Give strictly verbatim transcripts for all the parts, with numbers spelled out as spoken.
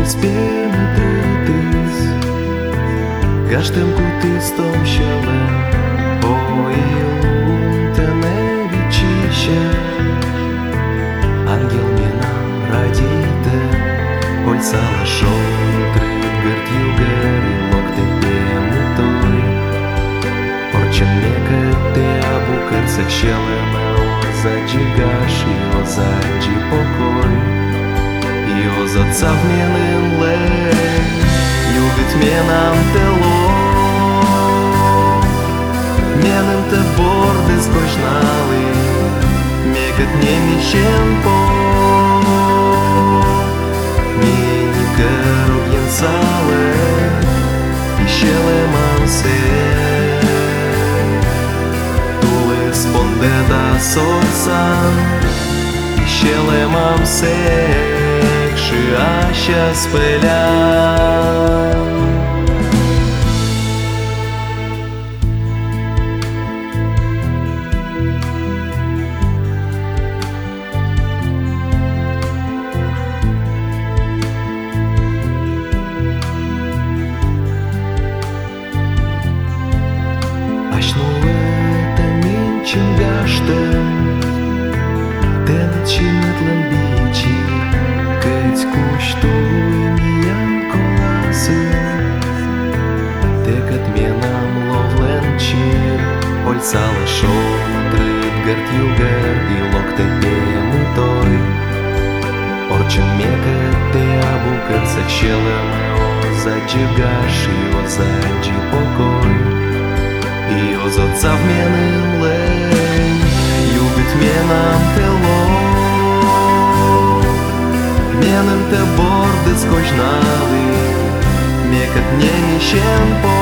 spiemetetis, gaștem cu tistom šele, o ilunte nevičiše. Ангел менам радите, ой сала шонтрит гъртюгари локте пиемни той. Орчен нека те абукър съкшелеме, о заджигаш и о заджи покой. И о зацавменен лей, юбит менам тело. Менем те борди скожнали, мекът не мишен по. Mienică rogiem sale, Ișele m-am se. Tu le sponde da sorsan, Ișele m-am se. Și așa spăleam. Aș nu te mincim gaștem, te năcimăt lămbici, că-ți cuștui mi-am colasă, decât mie-n-am lovlencir, ol sala šontrит гъртюгър и локте пиемни той. Орчен мекът те абукър съкшелеме, о заджигаш и о заджи покой. И о зацавменен лей, юбит менам тело. Менем те борди скожнали, мекът не мишен по.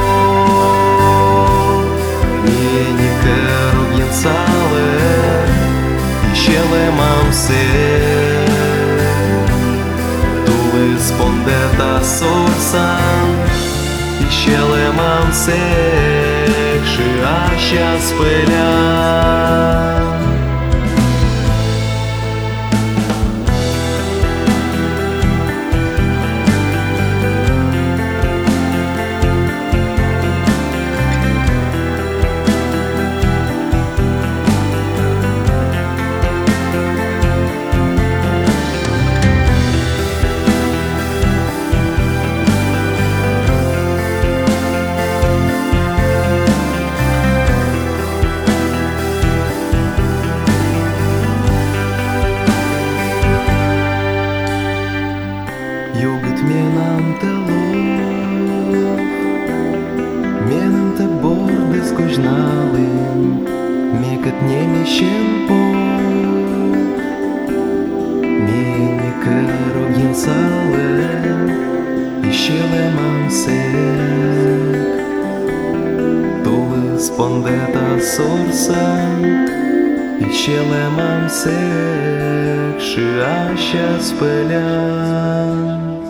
Mienică rogiem sale, Ișele m-am se. Tu le sponde da sorsan, Ișele m-am se. Și așa spăleam. Юбит менам тело, менам те борди скожнали, мекът не мишен по. Mienică rogiem sale, Ișele m-am sec. Tu sponde da sorsan, Ișele m-am sec. Și așa spăleam.